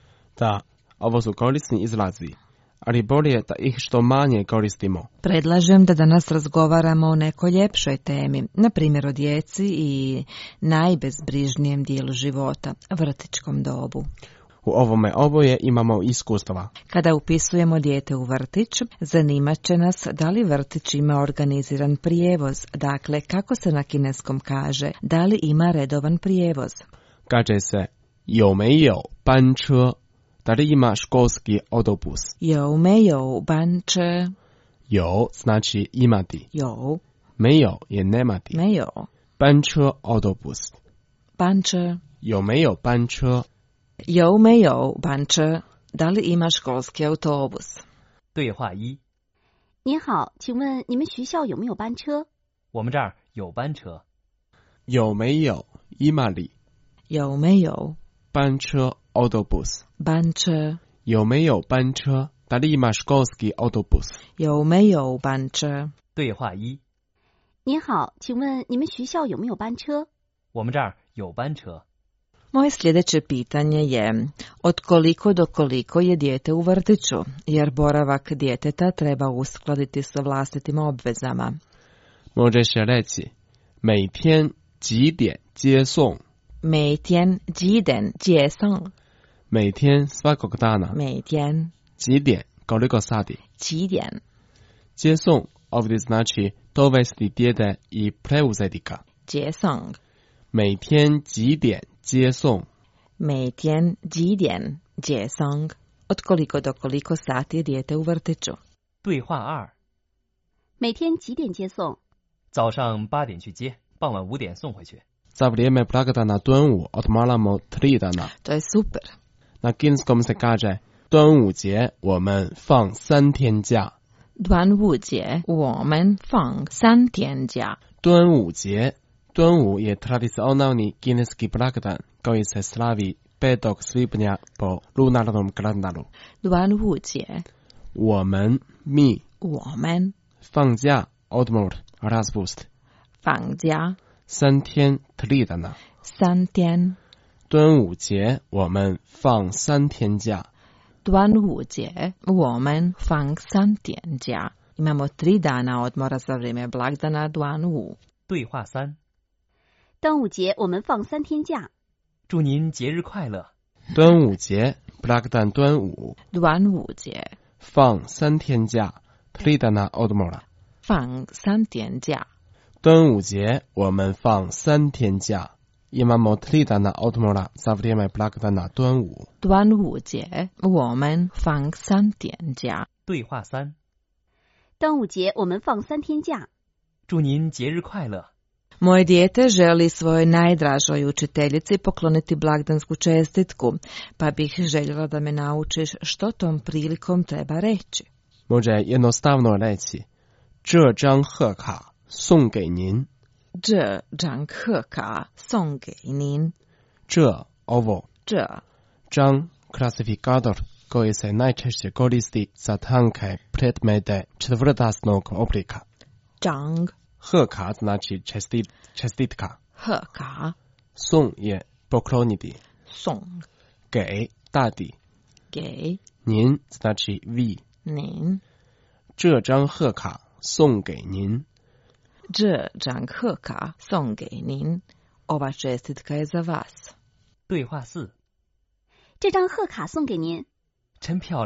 Da, ovo su korisni izrazi, ali bolje da ih što manje koristimo. Predlažem da danas razgovaramo o nekoj ljepšoj temi, na primjer o djeci i najbezbrižnijem dijelu života, vrtićkom dobu. U ovome oboje imamo iskustva. Kada upisujemo dijete u vrtić, zanimat će nas da li vrtić ima organiziran prijevoz, dakle kako se na kineskom kaže, da li ima redovan prijevoz. Kaže se 有没有班车, da li ima školski autobus. 有没有班车? 有 znači imati. 有没有 je nemati. 没有班车 autobus. 班车有没有班车? 有没有班车? Da li ima školski autobus? 对话一： 您好，请问你们学校有没有班车？ 我们这儿有班车。 有没有 ima li? 有没有班车 autobus. 班车有没有班车? Da li ima školski autobus? 有没有班车? 对话一： 您好，请问你们学校有没有班车？ 我们这儿有班车。 Moje sljedeće pitanje je, od koliko do koliko je dijete u vrtiću, jer boravak djeteta treba uskladiti sa vlastitim obvezama. Može se reći 每天几点接送? 每天几点接送? 每天 svakog dana. 每天几点 koliko sati? 几点接送 ovdje znači dovesti dijete i preuzeti ga. 接送每天几点接送？ 每天几点接送？ Od koliko do koliko sati je dijete u vrtiću? 对话二： 每天几点接送？ 早上八点去接，傍晚五点送回去。 Za vrijeme blagdana Dunwu odmaramo tri dana. To je super. Na kineskom se kaže 端午节我们放三天假。 端午节我们放三天假。 端午节 Dunwu je tradicionalni kineski blagdan koji se slavi petog svibnja po lunarnom kalendaru. 端午节我们 mi 我们放假 odmor raspust 放假三天 tri dana 三天端午节我们放三天假。 端午节我们放三天假。Imamo tri dana odmora za vrijeme blagdana Dunwu. 对话三： 端午节我们放三天假。 祝您节日快乐。 端午节 blagdan 端午。 端午节放三天假 tri dana odmora 放三天假。 端午节我们放三天假。Imamo tri dana odmora za vrijeme blagdana 端午。 端午节我们放三天假。 对话三： 端午节我们放三天假。 祝您节日快乐。 Moje dijete želi svojoj najdražoj učiteljici pokloniti blagdansku čestitku, pa bih željela da me naučiš što tom prilikom treba reći. Može jednostavno reći 这张贺卡送给您。 这张贺卡送给您。 这 ovo 这张 klasifikator koji se najčešće koristi za tanke predmete četvrtasnog oblika. 张贺卡 znači čestit, čestitka. 贺卡送 je pokloniti. 送给 dati. 给您 znači vi. 您这张贺卡送给您。 这张贺卡送给您。Ova čestitka je za vas. 对话四： 这张贺卡送给您。 真漂亮，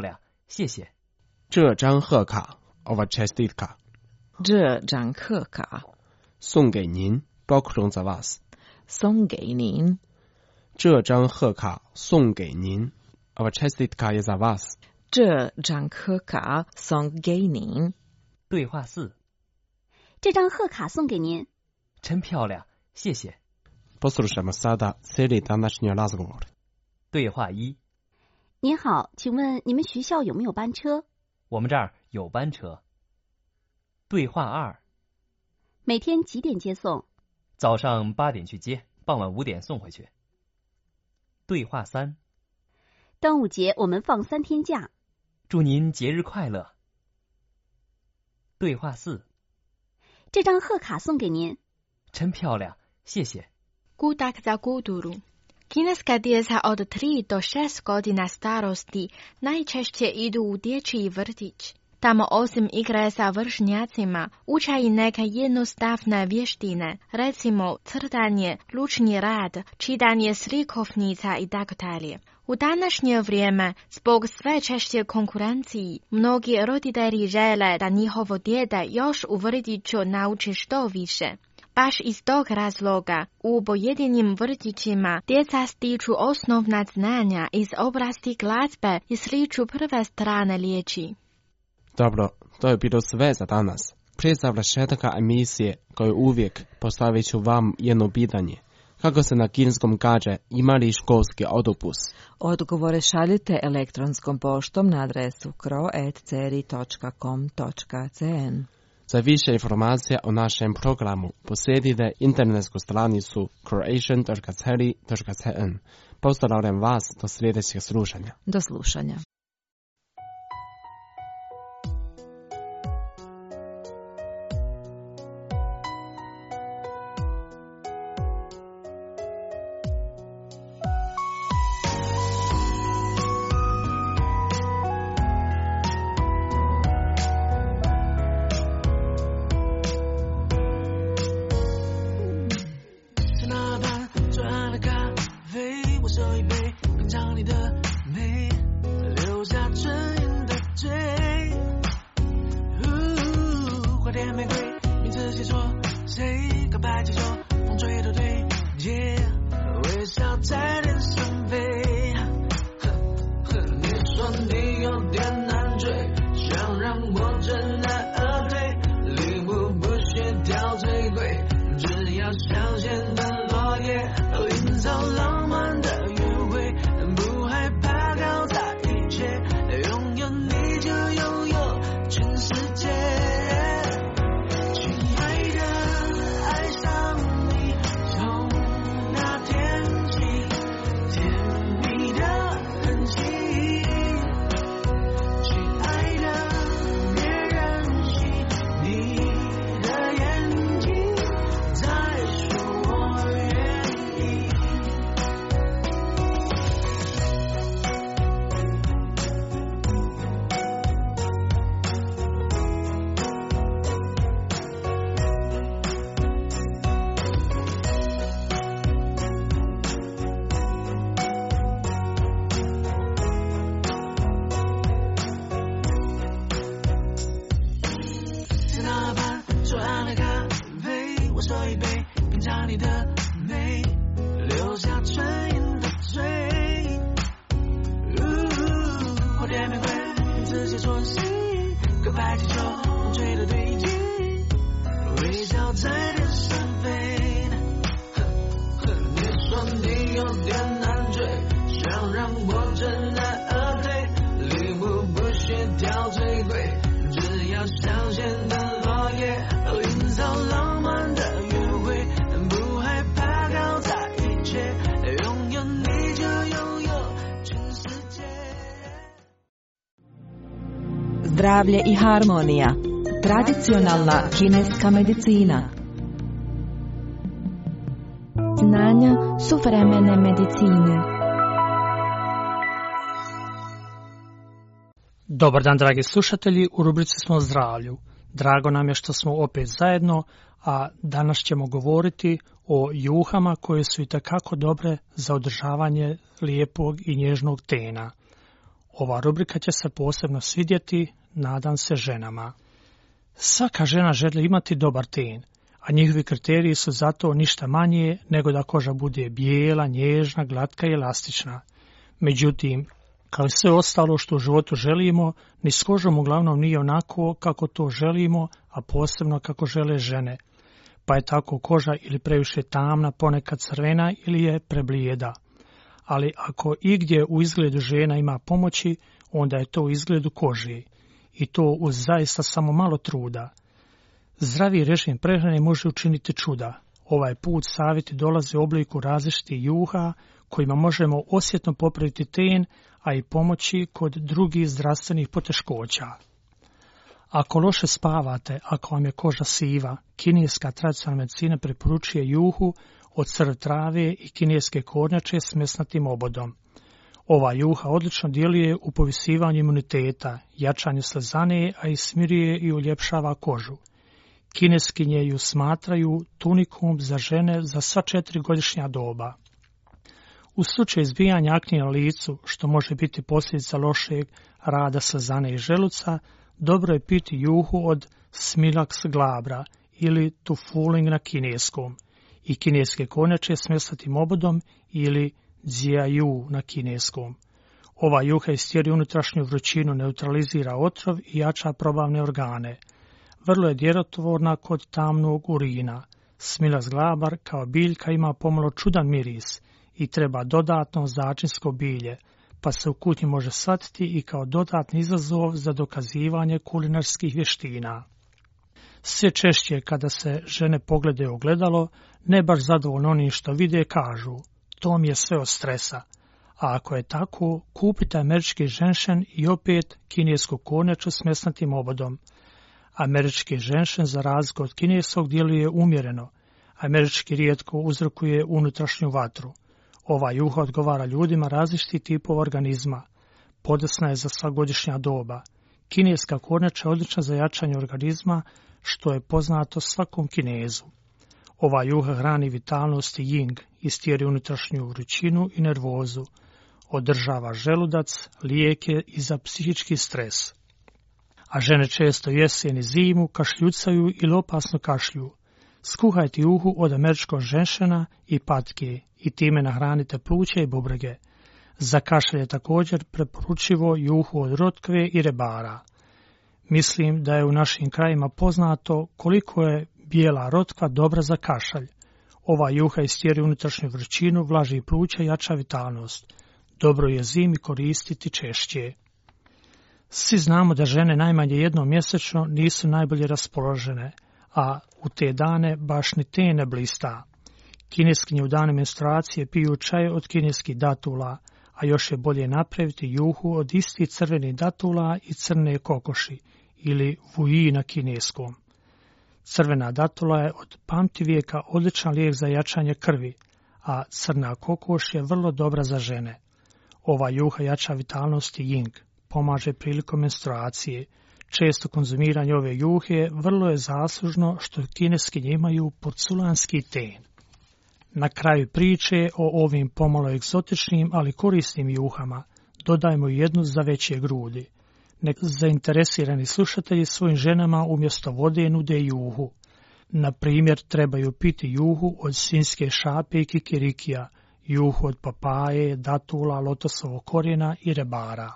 谢谢。 这张贺卡 ova čestitka 这张贺卡送给您 poklon za vas 送给您。 这张贺卡送给您 ova čestitka je za vas 这张贺卡送给您。 对话四。 这张贺卡送给您。 真漂亮，谢谢。 Poslušajmo sada cijeli današnji razgovor. 对话一。 您好，请问你们学校有没有班车？ 我们这儿有班车。对话二。 每天几点接送？ 早上八点去接，傍晚五点送回去。对话三。 端午节我们放三天假。 祝您节日快乐。对话四。 这张贺卡送给您。 真漂亮，谢谢。 Kutak za kulturu. Kineska djeca od tri do šest godina starosti najčešće idu u dječji vrtić. Tamo osim igre sa vršnjacima, uče i neke jednostavne vještine, recimo crtanje, ručni rad, čitanje slikovnica i tako dalje. U današnje vrijeme, zbog sve češće konkurenciji, mnogi roditelji žele da njihovo dijete još u vrtiću nauči što više. Baš iz tog razloga, u pojedinim vrtićima djeca stiču osnovna znanja iz oblasti glazbe i sliču prve strane riječi. Dobro, to je bilo sve za danas. Prije završetka emisije, kao uvijek, postavit ću vam jedno pitanje. Kako se na kineskom kaže ima li školski autobus? Odgovore šaljite elektronskom poštom na adresu kro at ceri točka com točka cn. Za više informacija o našem programu posjetite internetsku stranicu croatian točka ceri točka cn. Pozdravljam vas do sljedećeg slušanja. Do slušanja. Zdravlje i harmonija. Tradicionalna kineska medicina. Znanja suvremene medicine. Dobar dan, dragi slušatelji, u rubrici smo o zdravlju. Drago nam je što smo opet zajedno, a danas ćemo govoriti o juhama koje su itekako dobre za održavanje lijepog i nježnog tena. Ova rubrika će se posebno svidjeti, nadam se, ženama. Svaka žena želi imati dobar ten, a njihovi kriteriji su zato ništa manje nego da koža bude bijela, nježna, glatka i elastična. Međutim, kao i sve ostalo što u životu želimo, ni s kožom uglavnom nije onako kako to želimo, a posebno kako žele žene. Pa je tako koža ili previše tamna, ponekad crvena ili je preblijeda. Ali ako igdje u izgledu žena ima pomoći, onda je to u izgledu kože. I to uz zaista samo malo truda. Zdravi režim prehrane može učiniti čuda. Ovaj put savjeti dolaze u obliku različitih juha kojima možemo osjetno popraviti ten, a i pomoći kod drugih zdravstvenih poteškoća. Ako loše spavate, ako vam je koža siva, kineska tradicionalna medicina preporučuje juhu od crv trave i kineske kornjače s mesnatim obodom. Ova juha odlično djeluje u povisivanju imuniteta, jačanju slezane, a i smiruje i uljepšava kožu. Kineskinje ju smatraju tunikum za žene za sva četiri godišnja doba. U slučaju izbijanja akne na licu, što može biti posljedica lošeg rada slezane i želuca, dobro je piti juhu od Smilax glabra ili tufuling na kineskom i kineske kornjače s mesnatim obodom ili Jiaju na kineskom. Ova juha istjeri unutrašnju vrućinu, neutralizira otrov i jača probavne organe. Vrlo je djelotvorna kod tamnog urina. Smilax glabar kao biljka ima pomalo čudan miris i treba dodatno začinsko bilje, pa se u kuhinji može shvatiti i kao dodatni izazov za dokazivanje kulinarskih vještina. Sve češće kada se žene poglede u ogledalo, ne baš zadovoljno onim što vide, kažu: to mi je sve od stresa. A ako je tako, kupite američki ženšen i opet kinesku kornjaču s mesnatim obodom. Američki ženšen za razliku od kineskog djeluje umjereno. Američki rijetko uzrokuje unutrašnju vatru. Ova juha odgovara ljudima različitih tipova organizma. Podesna je za sva godišnja doba. Kineska kornjača je odlična za jačanje organizma, što je poznato svakom Kinezu. Ova juha hrani vitalnost i ying, istjeri unutrašnju vrućinu i nervozu, održava želudac, lijek je i za psihički stres. A žene često jesen i zimu kašljucaju ili opasno kašlju. Skuhajte juhu od američkog ženšena i patke i time nahranite pluća i bubrege. Za kašalj je također preporučivo juhu od rotkve i rebara. Mislim da je u našim krajima poznato koliko je bijela rotkva dobra za kašalj. Ova juha istjeri unutrašnju vrućinu, vlaži pluća i jača vitalnost. Dobro je zimi koristiti češće. Svi znamo da žene najmanje jednom mjesečno nisu najbolje raspoložene, a u te dane baš ni te ne blista. Kineskinje u dane menstruacije piju čaj od kineskih datula, a još je bolje napraviti juhu od istih crvenih datula i crne kokoši, ili vuji na kineskom. Crvena datula je od pamtivijeka odličan lijek za jačanje krvi, a crna kokoš je vrlo dobra za žene. Ova juha jača vitalnost i ying, pomaže prilikom menstruacije. Često konzumiranje ove juhe vrlo je zaslužno što kineskinje imaju porculanski ten. Na kraju priče o ovim pomalo egzotičnim, ali korisnim juhama dodajmo jednu za veće grudi. Nek zainteresirani slušatelji svojim ženama umjesto vode nude juhu. Na primjer, trebaju piti juhu od svinjske šape i kikirikija, juhu od papaje, datula, lotosovog korijena i rebara.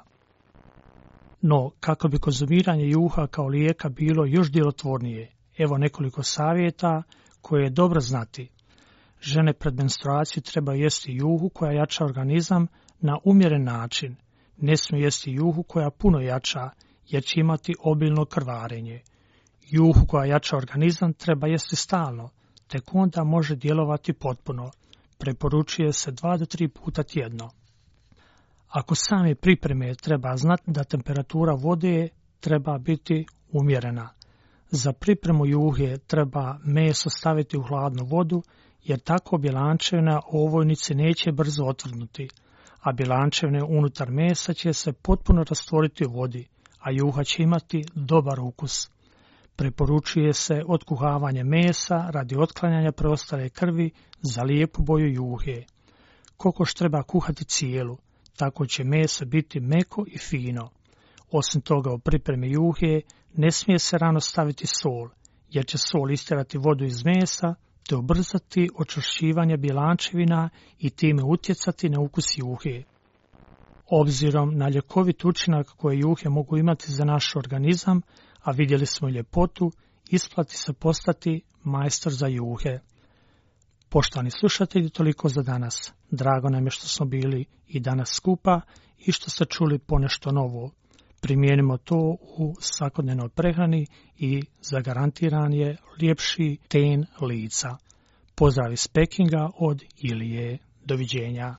No, kako bi konzumiranje juha kao lijeka bilo još djelotvornije, evo nekoliko savjeta koje je dobro znati. Žene pred menstruaciju trebaju jesti juhu koja jača organizam na umjeren način. Ne smiju jesti juhu koja puno jača, jer će imati obilno krvarenje. Juhu koja jača organizam treba jesti stalno, tek onda može djelovati potpuno. Preporučuje se dva do tri puta tjedno. Ako same pripreme treba znati da temperatura vode treba biti umjerena. Za pripremu juhe treba meso staviti u hladnu vodu, jer tako bjelančevina ovojnice neće brzo otvrdnuti, a bjelančevine unutar mesa će se potpuno rastvoriti u vodi, a juha će imati dobar ukus. Preporučuje se otkuhavanje mesa radi otklanjanja preostale krvi za lijepu boju juhe. Kokoš treba kuhati cijelu, tako će meso biti meko i fino. Osim toga, u pripremi juhe ne smije se rano staviti sol, jer će sol istjerati vodu iz mesa te ubrzati očvršćivanje bjelančevina i time utjecati na ukus juhe. Obzirom na ljekovit učinak koje juhe mogu imati za naš organizam, a vidjeli smo ljepotu, isplati se postati majstor za juhe. Poštovani slušatelji, toliko za danas. Drago nam je što smo bili i danas skupa i što ste čuli ponešto novo. Primijenimo to u svakodnevnoj prehrani i zagarantiran je ljepši ten lica. Pozdrav iz Pekinga od Ilije. Doviđenja.